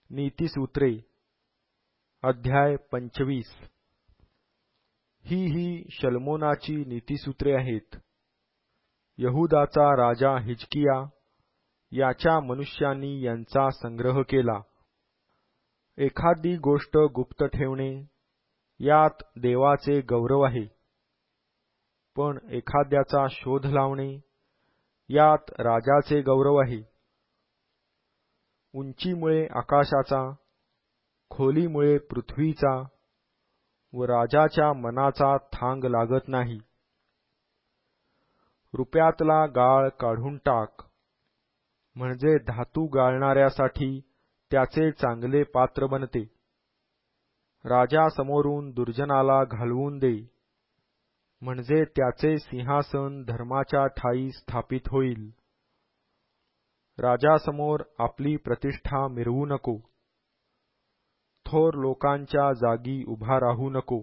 नीतिसूत्रे अध्याय 25 ही शलमोनाची नीतिसूत्रे आहेत. यहुदाचा राजा हिजकिया याच्या मनुष्यांनी यांचा संग्रह केला. एखादी गोष्ट गुप्त ठेवणे यात देवाचे गौरव आहे, पण एखाद्याचा शोध लावणे यात राजाचे गौरव आहे. उंचीमुळे आकाशाचा, खोलीमुळे पृथ्वीचा व राजाच्या मनाचा थांग लागत नाही. रुपयातला गाळ काढून टाक, म्हणजे धातू गाळणाऱ्यासाठी त्याचे चांगले पात्र बनते. राजासमोरून दुर्जनाला घालवून दे, म्हणजे त्याचे सिंहासन धर्माच्या ठायी स्थापित होईल. राजासमोर आपली प्रतिष्ठा मिरवू नको. थोर लोकांच्या जागी उभा राहू नको,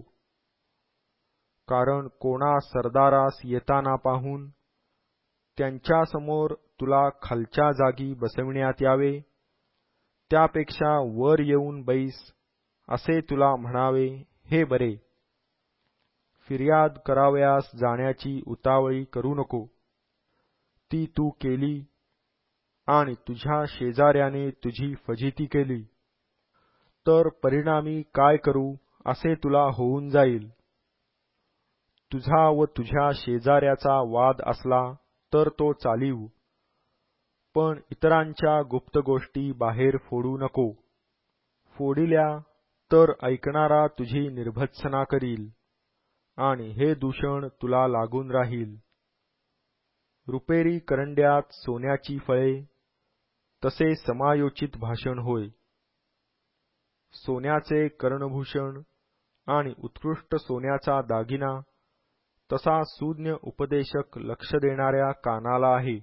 कारण कोणा सरदारास येताना पाहून त्यांच्यासमोर तुला खालच्या जागी बसविण्यात यावे, त्यापेक्षा वर येऊन बैस असे तुला म्हणावे हे बरे. फिर्याद करावयास जाण्याची उतावळी करू नको. ती तू केली आणि तुझ्या शेजाऱ्याने तुझी फजिती केली, तर परिणामी काय करू असे तुला होऊन जाईल. तुझा व तुझ्या शेजाऱ्याचा वाद असला तर तो चालीव, पण इतरांच्या गुप्त गोष्टी बाहेर फोडू नको. फोडिल्या तर ऐकणारा तुझी निर्भत्सना करील आणि हे दूषण तुला लागून राहील. रुपेरी करंड्यात सोन्याची फळे तसे समायोचित भाषण होय. सोन्याचे कर्णभूषण आणि उत्कृष्ट सोन्याचा दागिना तसा सुज्ञ उपदेशक लक्ष देणाऱ्या कानाला आहे.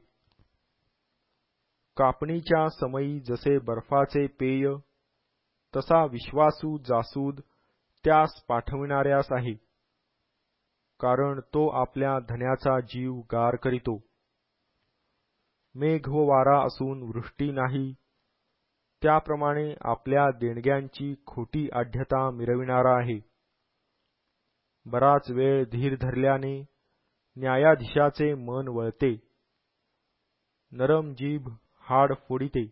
कापणीच्या समयी जसे बर्फाचे पेय, तसा विश्वासू जासूद त्यास पाठविणाऱ्यास आहे, कारण तो आपल्या धन्याचा जीव गार करीतो. मेघ व वारा असून वृष्टी नाही, त्याप्रमाणे आपल्या देणग्यांची खोटी आढ्यता मिरविणारा आहे. बराच वेळ धीर धरल्याने न्यायाधीशाचे मन वळते. नरम जीभ हाड फोडिते.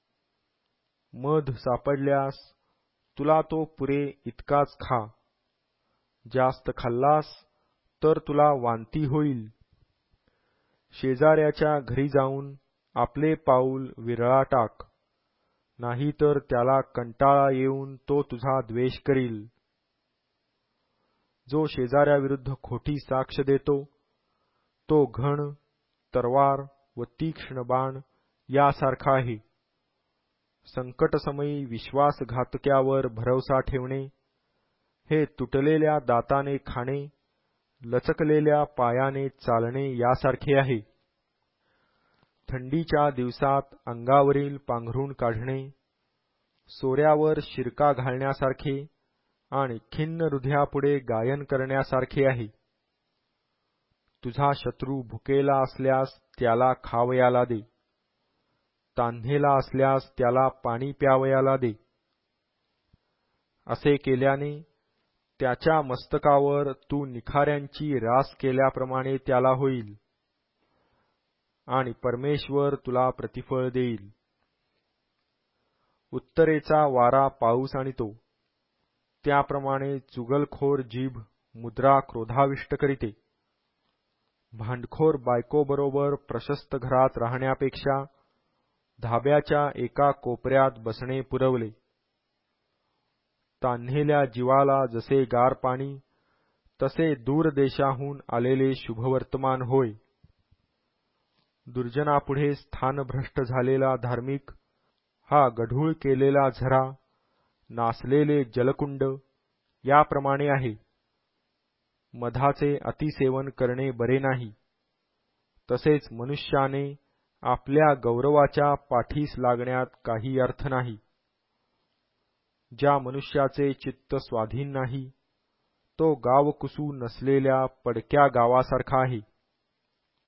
मध सापडल्यास तुला तो पुरे इतकाच खा. जास्त खाल्लास तर तुला वांती होईल. शेजाऱ्याच्या घरी जाऊन आपले पाऊल विरळा टाक, नाहीतर त्याला कंटाळा येऊन तो तुझा द्वेष करील. जो शेजाऱ्याविरुद्ध खोटी साक्ष देतो, तो घण, तरवार व तीक्ष्ण बाण यासारखा आहे. संकटसमयी विश्वासघातक्यावर भरवसा ठेवणे हे तुटलेल्या दाताने खाणे, लचकलेल्या पायाने चालणे यासारखे आहे. थंडीच्या दिवसात अंगावरील पांघरून काढणे सोऱ्यावर शिरका घालण्यासारखे आणि खिन्न हृदयापुढे गायन करण्यासारखे आहे. तुझा शत्रू भुकेला असल्यास त्याला खावयाला दे. तान्हेला असल्यास त्याला पाणी प्यावयाला दे. असे केल्याने त्याच्या मस्तकावर तू निखाऱ्यांची रास केल्याप्रमाणे त्याला होईल आणि परमेश्वर तुला प्रतिफळ देईल. उत्तरेचा वारा पाऊस आणतो, त्याप्रमाणे चुगलखोर जीभ मुद्रा क्रोधाविष्ट करीते. भांडखोर बायकोबरोबर प्रशस्त घरात राहण्यापेक्षा धाब्याच्या एका कोपऱ्यात बसणे पुरवले. तान्हेल्या जीवाला जसे गार पाणी, तसे दूर देशाहून आलेले शुभवर्तमान होय. दुर्जनापुढे स्थानभ्रष्ट झालेला धार्मिक हा गढूळ केलेला झरा, नासलेले जलकुंड याप्रमाणे आहे. मधाचे अतिसेवन करणे बरे नाही, तसेच मनुष्याने आपल्या गौरवाच्या पाठीस लागण्यात काही अर्थ नाही. ज्या मनुष्याचे चित्त स्वाधीन नाही, तो गावकुसू नसलेल्या पडक्या गावासारखा आहे.